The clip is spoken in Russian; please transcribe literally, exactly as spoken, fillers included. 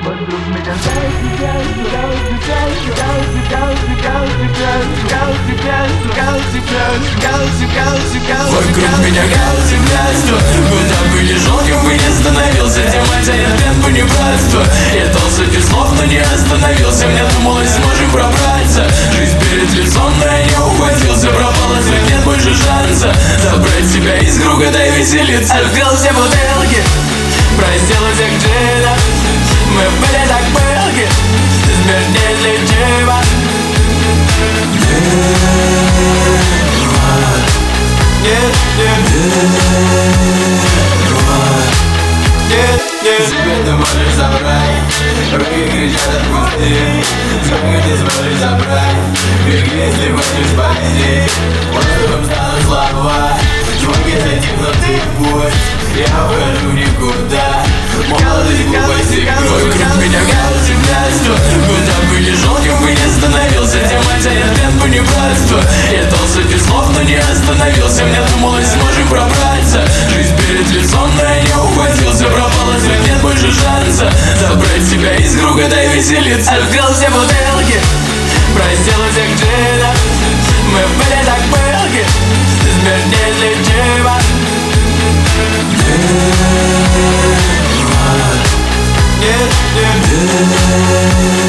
Вокруг меня галсы, галсы, галсы, галсы, галсы, галсы, галсы, галсы, галсы, галсы, галсы, галсы. Вокруг меня галсы, пьянство. Куда бы ни шел, кем бы ни становился, тема тянет лент понебратства. Я дал сотни слов, но не остановился. Мне думалось, сможем пробраться. Жизнь перед лицом, но я не ухватился. Пропало, ведь нет больше шанса забрать себя из круга, да и веселиться. Открыл все бутылки, простил всех джинов. Мы были так пылки, смерть неизлечима. Нет, нет, нет, нет. Себе ты можешь забрать, руки кричат отпусти. Сколько ты сможешь забрать, беги, если хочешь спасти. Воздухом станут слова, звуки затихнут и пусть. Я ухожу никуда, молодость, глупость и грусть. Вокруг меня галсы, пьянство. Куда бы ни шел, кем бы ни становился, тема тянет лент понебратства. Я дал сотни слов, но не остановился. Мне думалось, сможем пробраться. Жизнь перед лицом, но я не ухватился. Пропало, ведь нет больше шанса забрать себя из круга, да и веселиться. Открыл все бутылки, простил всех джинов. Мы были так пылки, смерть неизлечима. Нет, нет, нет.